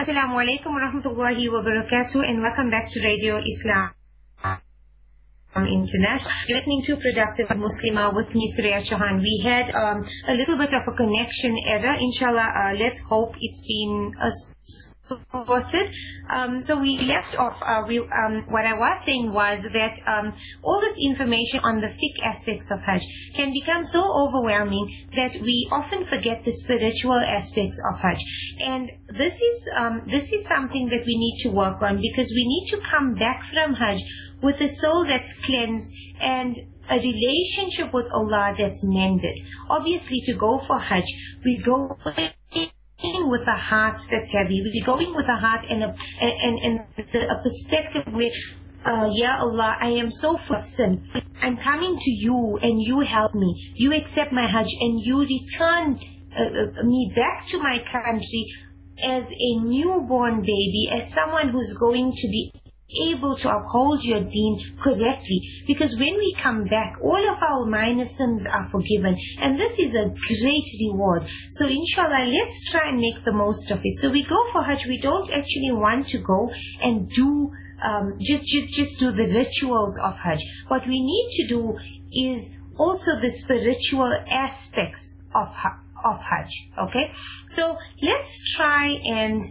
Assalamu alaikum wa rahmatullahi wa barakatuh, and welcome back to Radio Islam International. You're listening to Productive Muslimah with me, Surya Chauhan. We had a little bit of a connection error. Inshallah, let's hope it's been sorted. So we left off, what I was saying was that all this information on the fiqh aspects of Hajj can become so overwhelming that we often forget the spiritual aspects of Hajj. And this is something that we need to work on, because we need to come back from Hajj with a soul that's cleansed and a relationship with Allah that's mended. Obviously, to go for Hajj, we go with a heart that's heavy. We're going with a heart and a perspective where, Ya Allah, I am so full of sin. I'm coming to you and you help me. You accept my Hajj and you return me back to my country as a newborn baby, as someone who's going to be able to uphold your deen correctly. Because when we come back, all of our minor sins are forgiven, and this is a great reward. So inshallah, let's try and make the most of it. So we go for Hajj. We don't actually want to go and do just do the rituals of Hajj. What we need to do is also the spiritual aspects of Hajj. Okay, so let's try and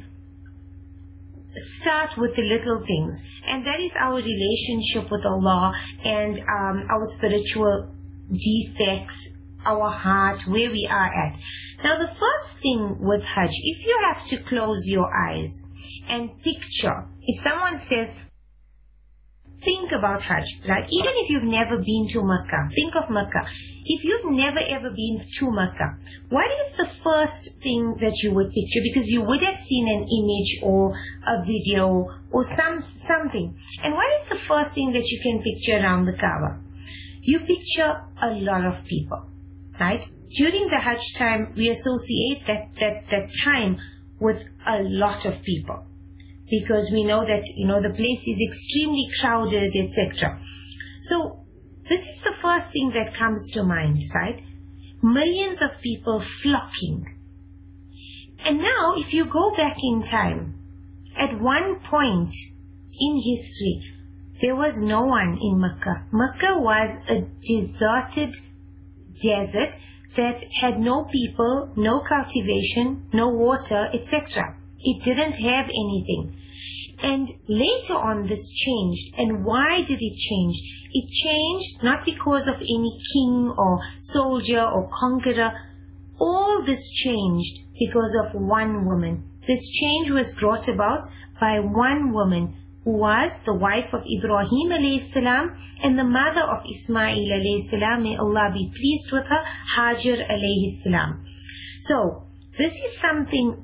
start with the little things, and that is our relationship with Allah and our spiritual defects, our heart, where we are at. Now, the first thing with Hajj, if you have to close your eyes and picture, if someone says, think about Hajj, right? Even if you've never been to Makkah, think of Makkah. If you've never ever been to Makkah, what is the first thing that you would picture? Because you would have seen an image or a video or something. And what is the first thing that you can picture around the Kaaba? You picture a lot of people, right? During the Hajj time, we associate that time with a lot of people, because we know that, the place is extremely crowded, etc. So this is the first thing that comes to mind, right? Millions of people flocking. And now, if you go back in time, at one point in history, there was no one in Makkah. Makkah was a deserted desert that had no people, no cultivation, no water, etc. It didn't have anything. And later on this changed. And why did it change? It changed not because of any king or soldier or conqueror. All this changed because of one woman. This change was brought about by one woman, who was the wife of Ibrahim alayhi salam and the mother of Ismail alayhi salam. May Allah be pleased with her, Hajar alayhi salam. So this is something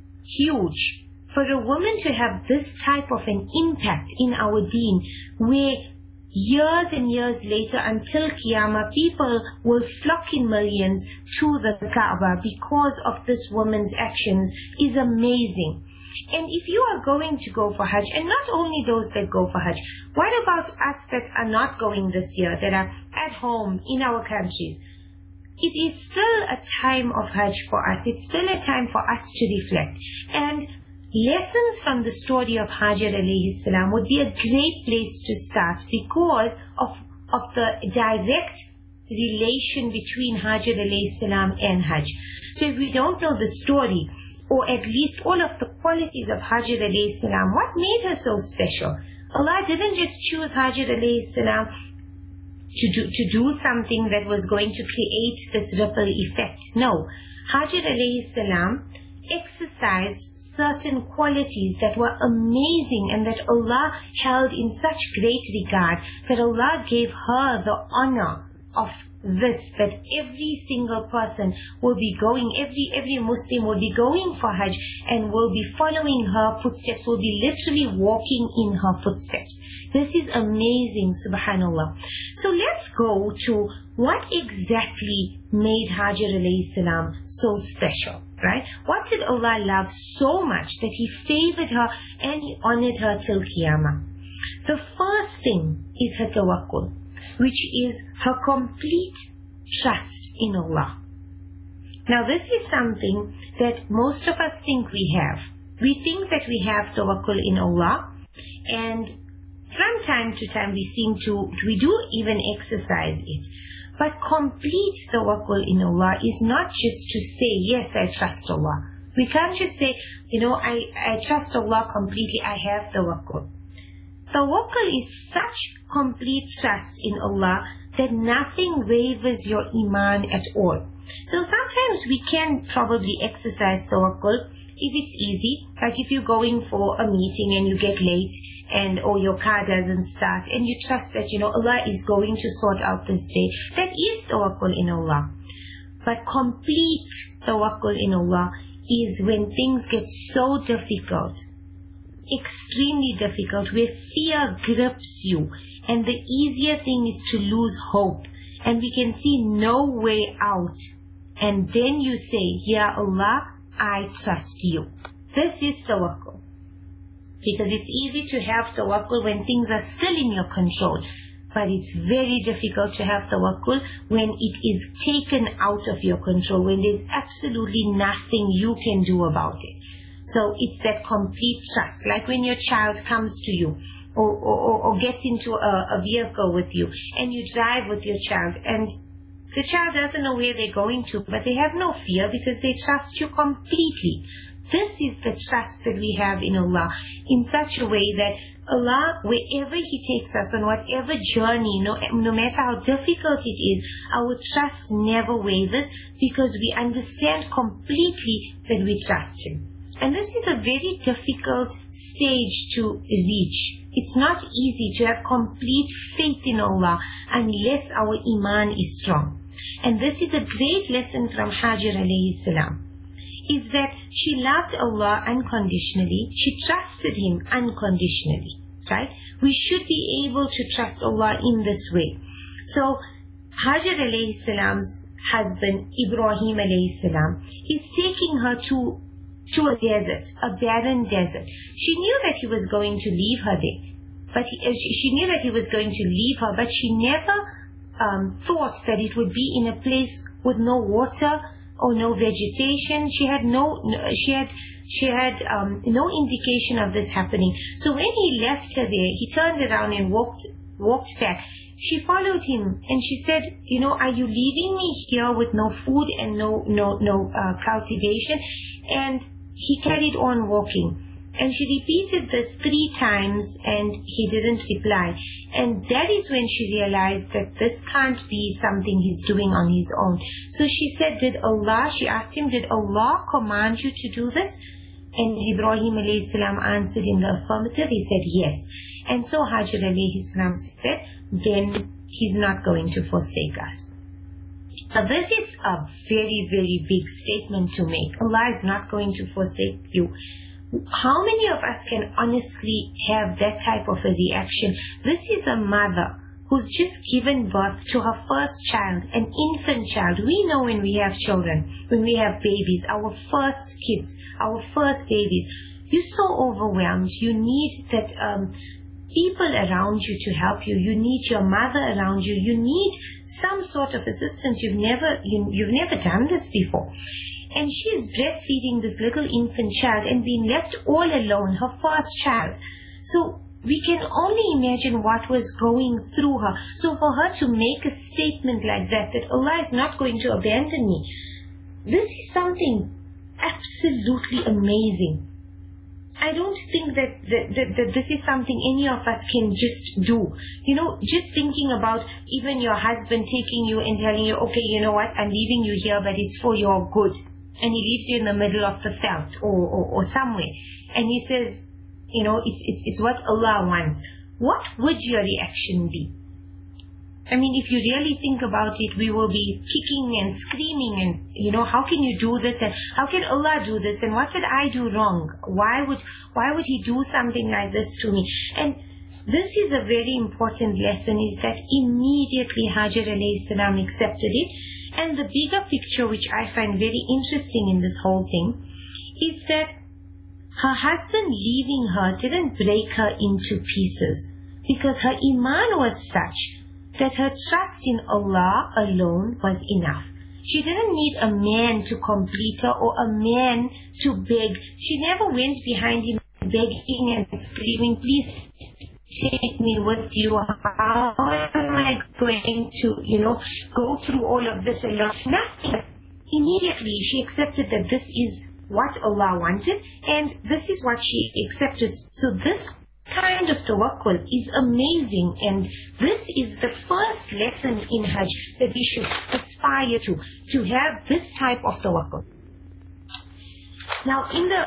huge. For a woman to have this type of an impact in our deen, where years and years later until Qiyamah, people will flock in millions to the Kaaba because of this woman's actions, is amazing. And if you are going to go for Hajj, and not only those that go for Hajj, what about us that are not going this year, that are at home in our countries? It is still a time of Hajj for us. It's still a time for us to reflect. And lessons from the story of Hajar alayhi salam would be a great place to start, because of the direct relation between Hajar alayhi salam and Hajj. So if we don't know the story, or at least all of the qualities of Hajar alayhi salam, what made her so special? Allah didn't just choose Hajar alayhi salam to do something that was going to create this ripple effect. No, Hajar alayhi salam exercised certain qualities that were amazing and that Allah held in such great regard, that Allah gave her the honor of this, that every single person will be going, every Muslim will be going for Hajj and will be following her footsteps, will be literally walking in her footsteps. This is amazing, subhanallah. So let's go to what exactly made Hajar alayhi salam so special, right? What did Allah love so much that He favored her and He honored her till Qiyamah? The first thing is her tawakkul, which is her complete trust in Allah. Now this is something that most of us think we have, We think that we have tawakkul in Allah, and from time to time we do even exercise it. But complete tawakkul in Allah is not just to say, yes, I trust Allah. We can't just say, I trust Allah completely, I have tawakkul. Tawakkul is such complete trust in Allah that nothing wavers your iman at all. So sometimes we can probably exercise tawakkul if it's easy, like if you're going for a meeting and you get late or your car doesn't start and you trust that, Allah is going to sort out this day. That is tawakkul in Allah. But complete tawakkul in Allah is when things get so difficult, extremely difficult, where fear grips you, and the easier thing is to lose hope, and we can see no way out. And then you say, Ya Allah, I trust you. This is tawakkul. Because it's easy to have tawakkul when things are still in your control. But it's very difficult to have tawakkul when it is taken out of your control, when there's absolutely nothing you can do about it. So it's that complete trust. Like when your child comes to you or gets into a vehicle with you and you drive with your child, and the child doesn't know where they're going to, but they have no fear because they trust you completely. This is the trust that we have in Allah, in such a way that Allah, wherever He takes us, on whatever journey, no matter how difficult it is, our trust never wavers, because we understand completely that we trust Him. And this is a very difficult stage to reach. It's not easy to have complete faith in Allah unless our iman is strong. And this is a great lesson from Hajar alayhi salam, is that she loved Allah unconditionally, she trusted Him unconditionally, right? We should be able to trust Allah in this way. So Hajar alayhi salam's husband, Ibrahim alayhi salam, is taking her to a desert, a barren desert. She knew that he was going to leave her there, but she knew that he was going to leave her, but she never thought that it would be in a place with no water or no vegetation. She had no indication of this happening. So when he left her there, he turned around and walked back. She followed him and she said, are you leaving me here with no food and no cultivation? And he carried on walking. And she repeated this 3 times and he didn't reply. And that is when she realized that this can't be something he's doing on his own. So she said, she asked him, did Allah command you to do this? And Ibrahim alayhi salam answered in the affirmative. He said, yes. And so Hajar alayhi salam said, then He's not going to forsake us. Now this is a very, very big statement to make. Allah is not going to forsake you. How many of us can honestly have that type of a reaction? This is a mother who's just given birth to her first child, an infant child. We know when we have children, when we have babies, our first kids, our first babies, you're so overwhelmed. You need that people around you to help you. You need your mother around you. You need some sort of assistance. You've never done this before. And she is breastfeeding this little infant child and being left all alone, her first child. So we can only imagine what was going through her. So for her to make a statement like that Allah is not going to abandon me, this is something absolutely amazing. I don't think that this is something any of us can just do. Just thinking about even your husband taking you and telling you, okay, you know what, I'm leaving you here, but it's for your good. And he leaves you in the middle of the veld or somewhere. And he says, it's what Allah wants. What would your reaction be? I mean, if you really think about it, we will be kicking and screaming and, how can you do this? And how can Allah do this? And what did I do wrong? Why would He do something like this to me? And this is a very important lesson, is that immediately Hajar alayhi salam accepted it. And the bigger picture, which I find very interesting in this whole thing, is that her husband leaving her didn't break her into pieces, because her iman was such that her trust in Allah alone was enough. She didn't need a man to complete her or a man to beg. She never went behind him begging and screaming, please take me with you. How am I going to, go through all of this alone? Nothing. Immediately she accepted that this is what Allah wanted, and this is what she accepted. So this kind of tawakkul is amazing, and this is the first lesson in Hajj that we should aspire to have this type of tawakkul. Now in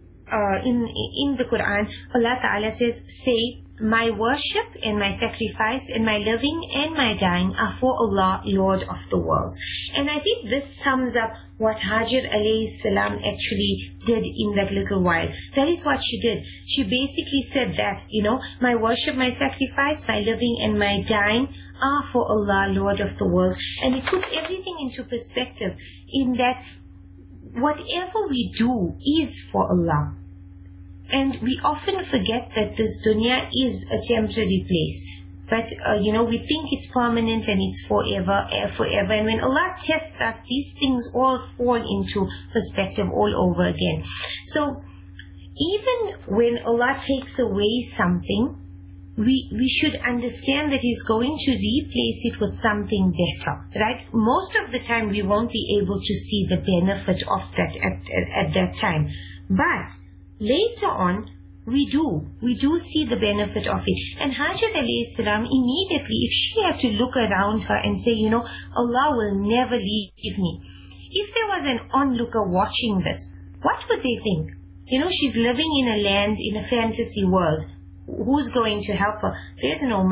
the Quran, Allah Ta'ala says, say, my worship and my sacrifice and my living and my dying are for Allah, Lord of the worlds. And I think this sums up what Hajar alayhi salam actually did in that little while. That is what she did. She basically said that, my worship, my sacrifice, my living and my dying are for Allah, Lord of the worlds. And it puts everything into perspective in that whatever we do is for Allah. And we often forget that this dunya is a temporary place. But, we think it's permanent and it's forever. And when Allah tests us, these things all fall into perspective all over again. So, even when Allah takes away something, we should understand that He's going to replace it with something better, right? Most of the time we won't be able to see the benefit of that at that time. But later on, we do see the benefit of it. And Hajar alayhi salam, immediately, if she had to look around her and say, Allah will never leave me. If there was an onlooker watching this, what would they think? She's living in a land, in a fantasy world. Who's going to help her? There's no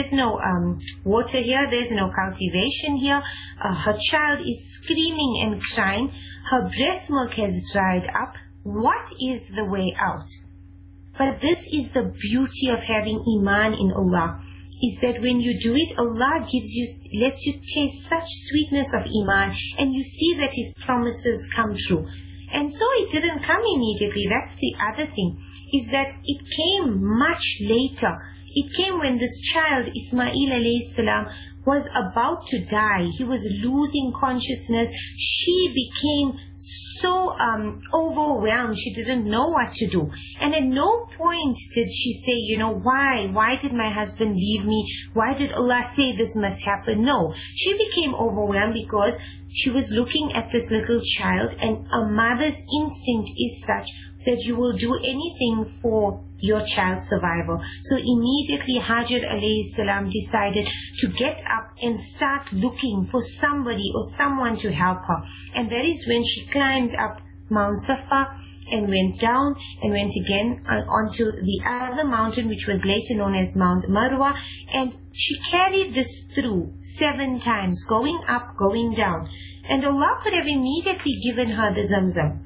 water here. There's no cultivation here. Her child is screaming and crying. Her breast milk has dried up. What is the way out? But this is the beauty of having iman in Allah, is that when you do it, Allah lets you taste such sweetness of iman, and you see that His promises come true. And so it didn't come immediately. That's the other thing, is that it came much later. It came when this child, Ismail alayhi salam, was about to die. He was losing consciousness. She became so overwhelmed. She didn't know what to do. And at no point did she say, why did my husband leave me? Why did Allah say this must happen? No. She became overwhelmed because she was looking at this little child, and a mother's instinct is such that you will do anything for your child's survival. So immediately Hajar alayhi salam decided to get up and start looking for somebody or someone to help her. And that is when she climbed up Mount Safa and went down and went again onto the other mountain, which was later known as Mount Marwa. And she carried this through 7 times, going up, going down. And Allah could have immediately given her the Zamzam.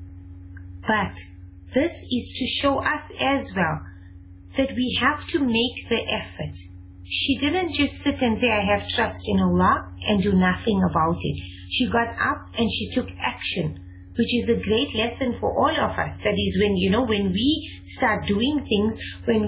But this is to show us as well that we have to make the effort. She didn't just sit and say, I have trust in Allah, and do nothing about it. She got up and she took action, which is a great lesson for all of us. That is when we start doing things, when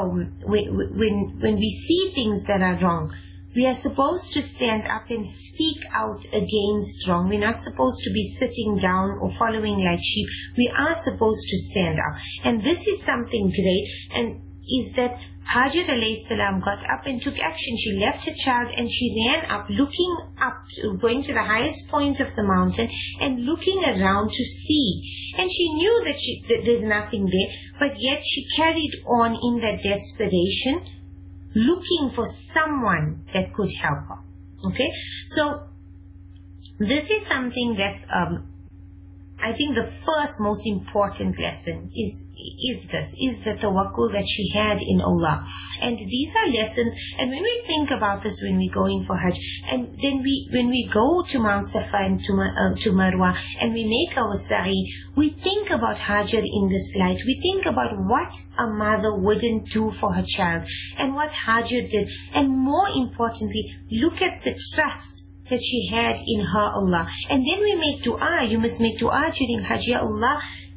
we see things that are wrong, we are supposed to stand up and speak out against wrong. We're not supposed to be sitting down or following like sheep. We are supposed to stand up. And this is something great, and is that Hajar alayhi salam got up and took action. She left her child and she ran up, looking up, going to the highest point of the mountain and looking around to see. And she knew that there's nothing there, but yet she carried on in that desperation, looking for someone that could help her. Okay, so this is something that's I think the first most important lesson is the tawakkul that she had in Allah. And these are lessons, and when we think about this when we're going for Hajj, and then when we go to Mount Safa and to Marwa and we make our sa'i, we think about Hajar in this light. We think about what a mother wouldn't do for her child and what Hajar did. And more importantly, look at the trust that she had in her Allah. And then we make dua. You must make dua during Hajj. Ya Allah,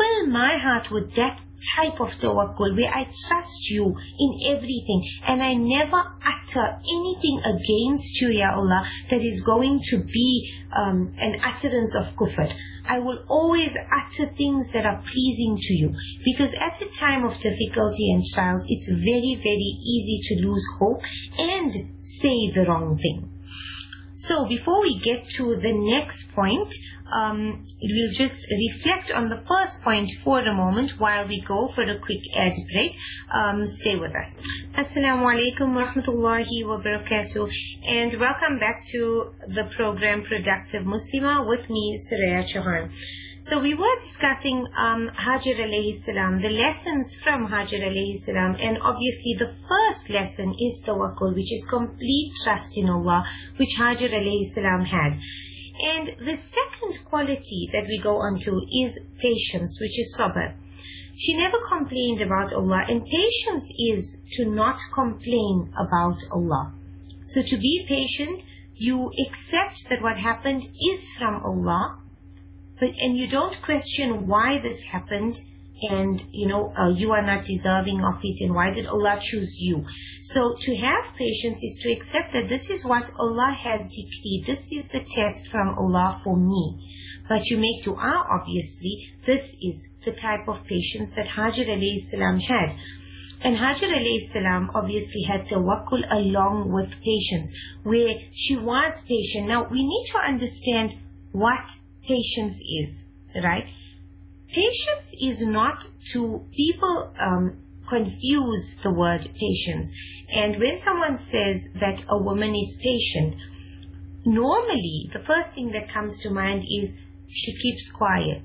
fill my heart with that type of tawakkul where I trust you in everything and I never utter anything against you, Ya Allah, that is going to be an utterance of kufr. I will always utter things that are pleasing to you, because at a time of difficulty and trials, it's very, very easy to lose hope and say the wrong thing. So before we get to the next point, we'll just reflect on the first point for a moment while we go for a quick ad break. Stay with us. Assalamu alaikum wa rahmatullahi wa barakatuh, and welcome back to the program Productive Muslimah with me, Suraya Chauhan. So we were discussing Hajar alayhi salam, the lessons from Hajar alayhi salam, and obviously the first lesson is tawakkul, which is complete trust in Allah, which Hajar alayhi salam had. And the second quality that we go on to is patience, which is sabr. She never complained about Allah, and patience is to not complain about Allah. So to be patient, you accept that what happened is from Allah, and you don't question why this happened, and you are not deserving of it, and why did Allah choose you. So to have patience is to accept that this is what Allah has decreed, this is the test from Allah for me. But you make dua, obviously. This is the type of patience that Hajar alayhi salam had. And Hajar alayhi salam obviously had tawakkul along with patience, where she was patient. Now we need to understand what patience is, right? Patience is not to, people confuse the word patience. And when someone says that a woman is patient, normally the first thing that comes to mind is she keeps quiet.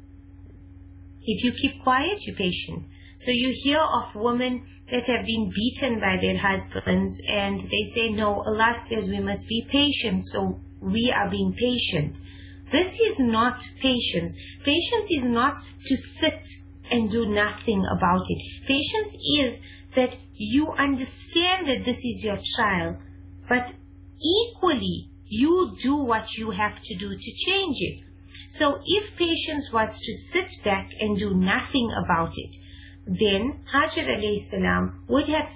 If you keep quiet, you're patient. So you hear of women that have been beaten by their husbands, and they say, no, Allah says we must be patient, so we are being patient. This is not patience. Patience is not to sit and do nothing about it. Patience is that you understand that this is your trial, but equally you do what you have to do to change it. So if patience was to sit back and do nothing about it, then Hajar alayhi salam would have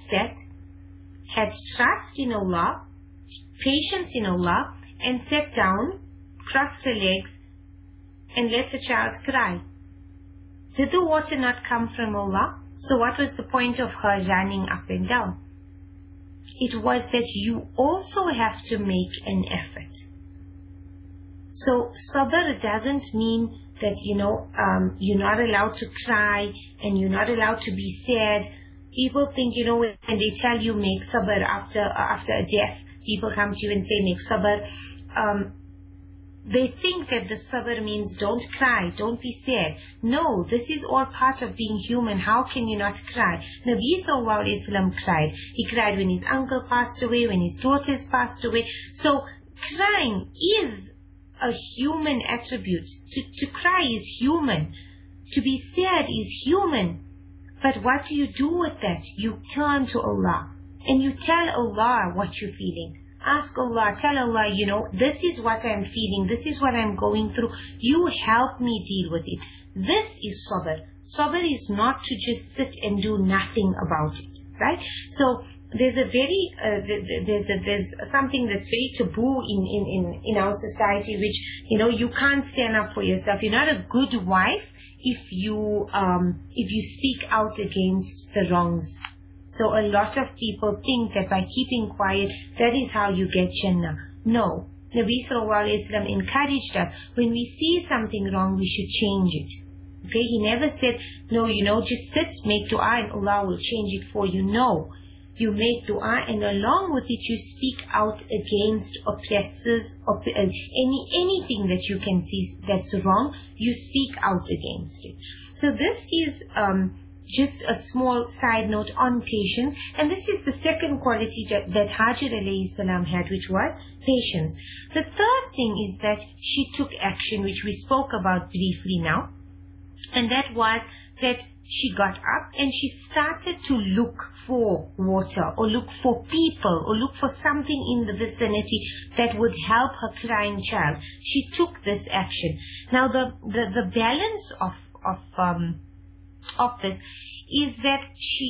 had trust in Allah, patience in Allah, and sat down, crossed her legs, and let her child cry. Did the water not come from Allah? So what was the point of her running up and down? It was that you also have to make an effort. So sabr doesn't mean that you're not allowed to cry and you're not allowed to be sad. People think, when they tell you make sabr after a death, people come to you and say make sabr. They think that the sabr means don't cry, don't be sad. No, this is all part of being human. How can you not cry? Nabi sallallahu alayhi wa sallam cried. He cried when his uncle passed away, when his daughters passed away. So crying is a human attribute. To cry is human. To be sad is human. But what do you do with that? You turn to Allah and you tell Allah what you're feeling. Ask Allah, tell Allah, this is what I'm feeling, this is what I'm going through. You help me deal with it. This is sabr. Sabr is not to just sit and do nothing about it, right? So there's a very there's something that's very taboo in our society, which you can't stand up for yourself. You're not a good wife if you speak out against the wrongs. So a lot of people think that by keeping quiet, that is how you get Jannah. No. Nabi sallallahu alayhi wa sallam encouraged us, when we see something wrong, we should change it. Okay, he never said, no, just sit, make dua and Allah will change it for you. No. You make dua and along with it you speak out against oppressors, anything that you can see that's wrong, you speak out against it. So this is just a small side note on patience, and this is the second quality that Hajar alayhi salam had, which was patience. The third thing is that she took action, which we spoke about briefly now, and that was that she got up and she started to look for water, or look for people, or look for something in the vicinity that would help her crying child. She took this action. Now the balance of this is that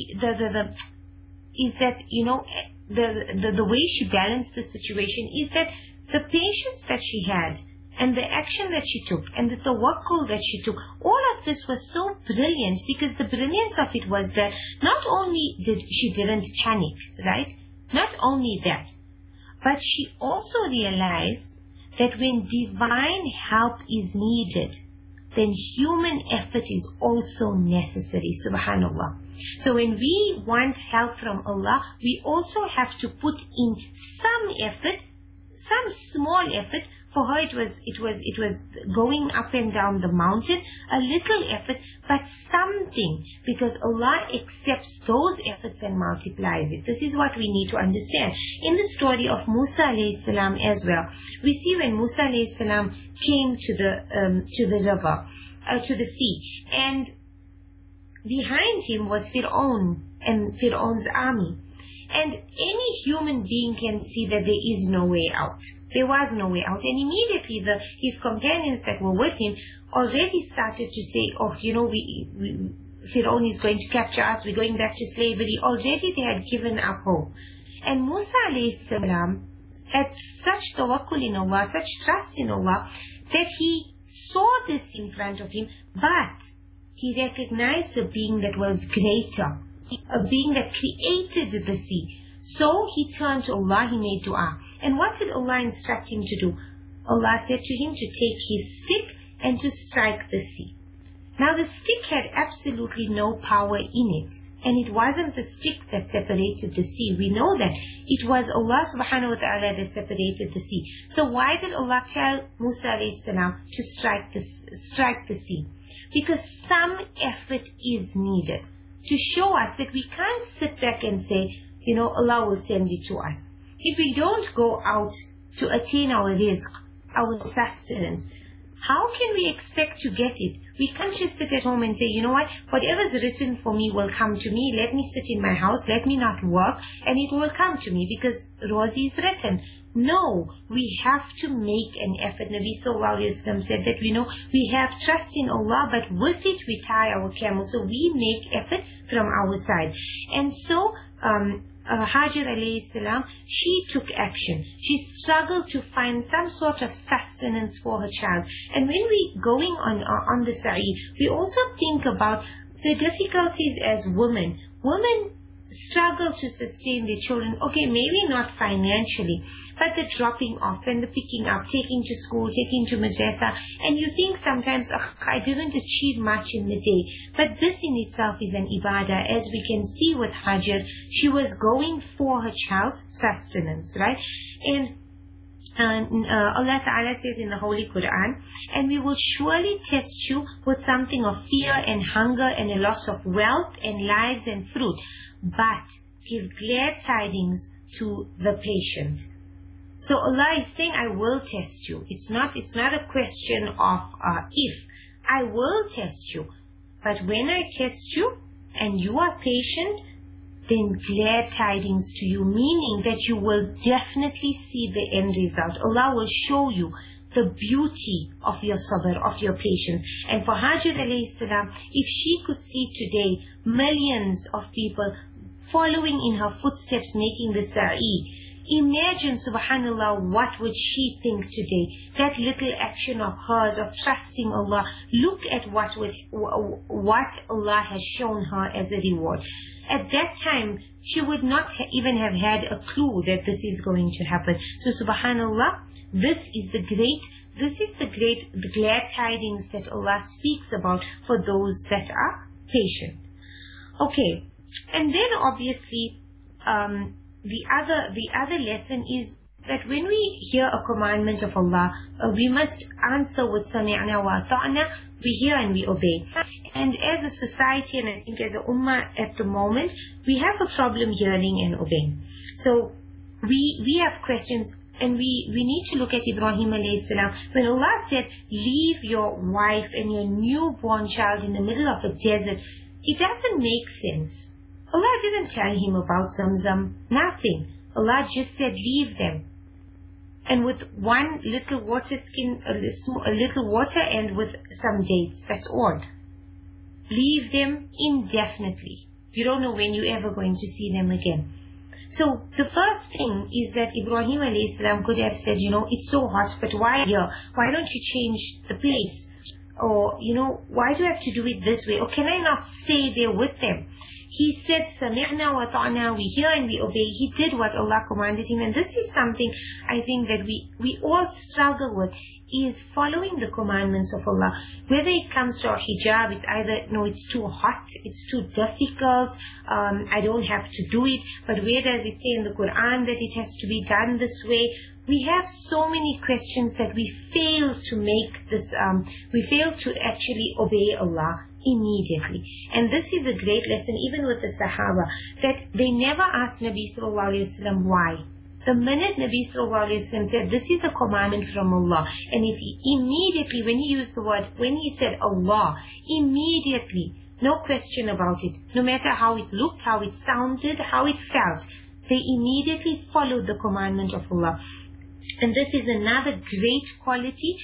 the way she balanced the situation is that the patience that she had and the action that she took and the tawakkul that she took, all of this was so brilliant, because the brilliance of it was that not only didn't panic, right? Not only that, but she also realized that when divine help is needed, then human effort is also necessary, subhanallah. So when we want help from Allah, we also have to put in some effort, some small effort. For her it was going up and down the mountain, a little effort, but something, because Allah accepts those efforts and multiplies it. This is what we need to understand. In the story of Musa alayhi salam as well, we see when Musa alayhi salam came to the river, to the sea, and behind him was Fir'aun and Fir'aun's army. And any human being can see that there is no way out. There was no way out. And immediately his companions that were with him already started to say, oh, Fir'aun is going to capture us, we're going back to slavery. Already they had given up hope. And Musa alayhi salam had such tawakkul in Allah, such trust in Allah, that he saw this in front of him, but he recognized a being that was greater, a being that created the sea. So he turned to Allah, he made dua. And what did Allah instruct him to do? Allah said to him to take his stick and to strike the sea. Now the stick had absolutely no power in it. And it wasn't the stick that separated the sea. We know that it was Allah subhanahu wa ta'ala that separated the sea. So why did Allah tell Musa alayhi salam to strike the sea? Because some effort is needed to show us that we can't sit back and say, Allah will send it to us. If we don't go out to attain our rizq, our sustenance, how can we expect to get it? We can't just sit at home and say, you know what, whatever's written for me will come to me. Let me sit in my house, let me not work, and it will come to me because Rozi is written. No, we have to make an effort. Nabi Sallallahu Alaihi Wasallam said that, we have trust in Allah, but with it we tie our camel. So we make effort from our side. And so, Hajar alayhi salam, she took action. She struggled to find some sort of sustenance for her child. And when we going on the sa'i, we also think about the difficulties as women. Women struggle to sustain their children. Okay, maybe not financially, but the dropping off and the picking up, taking to school, taking to madrasa, and you think sometimes, I didn't achieve much in the day. But this in itself is an ibadah. As we can see with Hajar, she was going for her child's sustenance, right? And Allah Ta'ala says in the Holy Quran, and we will surely test you with something of fear and hunger and a loss of wealth and lives and fruit, but give glad tidings to the patient. So Allah is saying, I will test you. It's not a question of if. I will test you. But when I test you and you are patient, then glad tidings to you, meaning that you will definitely see the end result. Allah will show you the beauty of your sabr, of your patience. And for Hajar alayhi salam, if she could see today millions of people following in her footsteps, making the sa'i, imagine, subhanallah, what would she think today? That little action of hers, of trusting Allah, look at what Allah has shown her as a reward. At that time, she would not even have had a clue that this is going to happen. So subhanallah, this is the glad tidings that Allah speaks about for those that are patient. Okay, and then obviously, the other lesson is that when we hear a commandment of Allah, we must answer with sami'na wa ata'na. We hear and we obey. And as a society, and I think as a ummah at the moment, we have a problem hearing and obeying. So we have questions, and we need to look at Ibrahim alayhi salam. When Allah said, leave your wife and your newborn child in the middle of a desert, it doesn't make sense. Allah didn't tell him about Zamzam, nothing. Allah just said, leave them. And with one little water skin, a little water, and with some dates, that's all. leave them indefinitely. You don't know when you're ever going to see them again. So the first thing is that Ibrahim alayhi salam could have said, it's so hot, but why here? Why don't you change the place? Or, why do I have to do it this way? Or can I not stay there with them? He said, Sami'na wa ta'na, we hear and we obey. He did what Allah commanded him. And this is something I think that we all struggle with, is following the commandments of Allah. Whether it comes to our hijab, it's either, no, it's too hot, it's too difficult, I don't have to do it. But where does it say in the Quran that it has to be done this way? We have so many questions that we fail to make this, we fail to actually obey Allah immediately. And this is a great lesson even with the Sahaba, that they never asked Nabi sallallahu alayhi wa sallam why. The minute Nabi sallallahu alayhi wa sallam said, this is a commandment from Allah, and if he immediately, when he used the word, when he said Allah, immediately, no question about it, no matter how it looked, how it sounded, how it felt, they immediately followed the commandment of Allah. And this is another great quality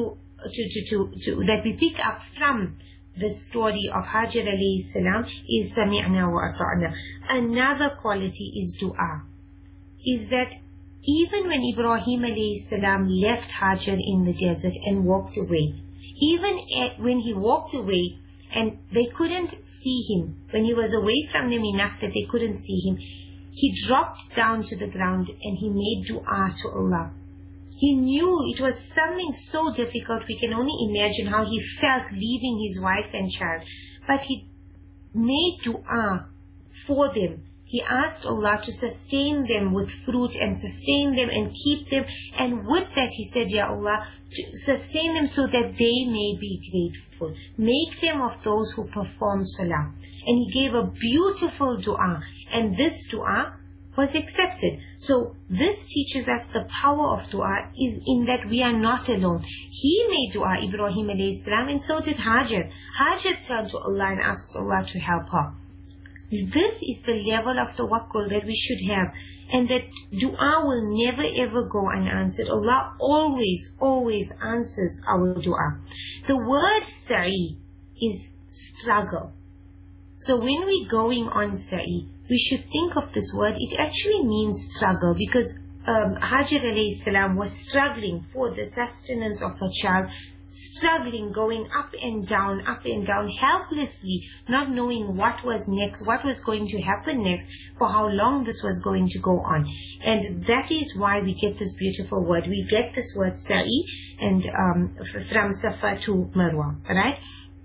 that we pick up from the story of Hajar alayhi salam, is Sami'na wa ata'na. Another quality is dua. Is that even when Ibrahim alayhi salam left Hajar in the desert and walked away, even when he walked away and they couldn't see him, when he was away from them enough that they couldn't see him, he dropped down to the ground and he made dua to Allah. He knew it was something so difficult, we can only imagine how he felt leaving his wife and child. But he made dua for them. He asked Allah to sustain them with fruit and sustain them and keep them. And with that he said, Ya Allah, to sustain them so that they may be grateful. Make them of those who perform salah. And he gave a beautiful dua. And this dua was accepted. So this teaches us the power of dua is in that we are not alone. He made dua, Ibrahim alayhi salam, and so did Hajar. Hajar turned to Allah and asked Allah to help her. This is the level of tawakkul that we should have, and that dua will never ever go unanswered. Allah always answers our dua. The word sa'i is struggle. So when we're going on sa'i, we should think of this word. It actually means struggle, because Hajar alayhi salam was struggling for the sustenance of her child, struggling, going up and down, helplessly, not knowing what was next, what was going to happen next, for how long this was going to go on. And that is why we get this beautiful word. We get this word sa'i and from Safa to Marwa, right?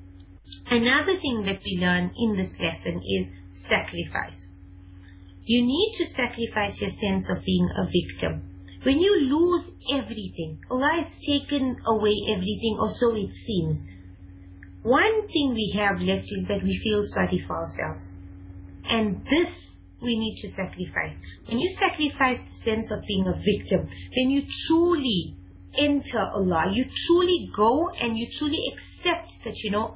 Another thing that we learn in this lesson is sacrifice. You need to sacrifice your sense of being a victim. When you lose everything, Allah has taken away everything, or so it seems. One thing we have left is that we feel sorry for ourselves. And this we need to sacrifice. When you sacrifice the sense of being a victim, then you truly enter Allah. You truly go and you truly accept that,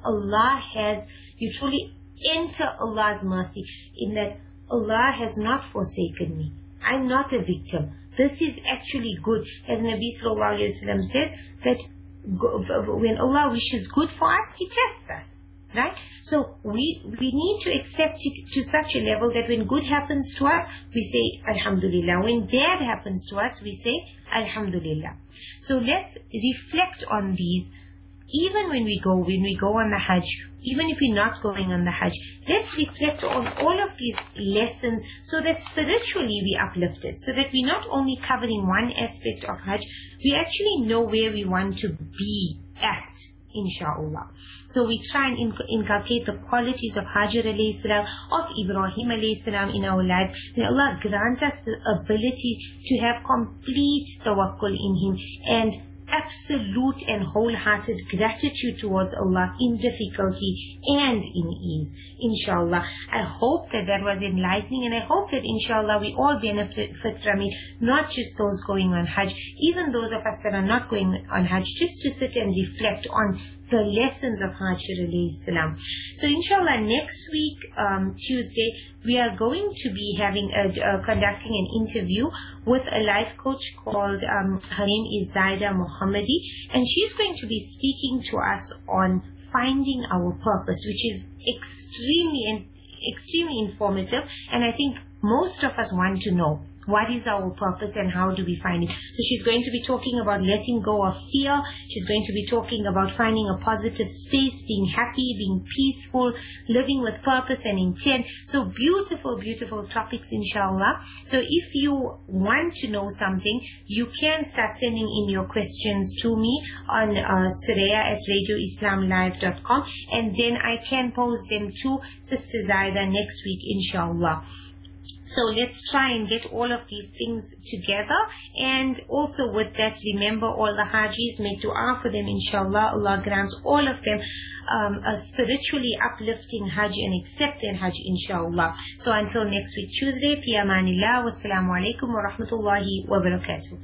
you truly enter Allah's mercy, in that Allah has not forsaken me. I'm not a victim. This is actually good. As Nabi sallallahu alayhi wa sallam said, that when Allah wishes good for us, He tests us. Right? So we need to accept it to such a level that when good happens to us, we say Alhamdulillah. When bad happens to us, we say Alhamdulillah. So let's reflect on these. Even when we go on the Hajj, even if we're not going on the Hajj, let's reflect on all of these lessons so that spiritually we uplifted, so that we're not only covering one aspect of Hajj, we actually know where we want to be at, inshallah. So we try and inculcate the qualities of Hajar alayhi salam, of Ibrahim alayhi salam in our lives. May Allah grant us the ability to have complete tawakkul in Him and absolute and wholehearted gratitude towards Allah in difficulty and in ease. Inshallah. I hope that was enlightening, and I hope that inshallah we all benefit from it, not just those going on Hajj, even those of us that are not going on Hajj, just to sit and reflect on the lessons of Hajar alayhi salam. So inshallah next week, Tuesday, we are going to be having conducting an interview with a life coach called her name is Zaida Mohammadi, and she's going to be speaking to us on finding our purpose, which is extremely informative, and I think most of us want to know what is our purpose and how do we find it. So she's going to be talking about letting go of fear. She's going to be talking about finding a positive space, being happy, being peaceful, living with purpose and intent. So beautiful, beautiful topics, inshallah. So if you want to know something, you can start sending in your questions to me on Suraya@radioislamlive.com, and then I can pose them to Sister Zaida next week, inshallah. So let's try and get all of these things together. And also with that, remember all the Hajis, make dua for them, inshallah. Allah grants all of them a spiritually uplifting Hajj and accept their Hajj, inshallah. So until next week, Tuesday, fi amanillah, wassalamu alaikum wa rahmatullahi wa barakatuh.